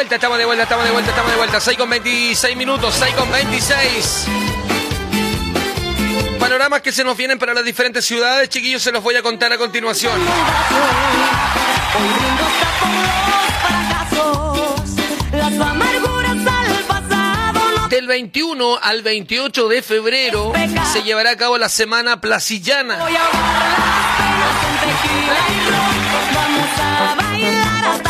vuelta. 6 con 26 minutos, 6 con 26. Panoramas que se nos vienen para las diferentes ciudades, chiquillos, se los voy a contar a continuación. Del 21 al 28 de febrero se llevará a cabo la Semana Placillana.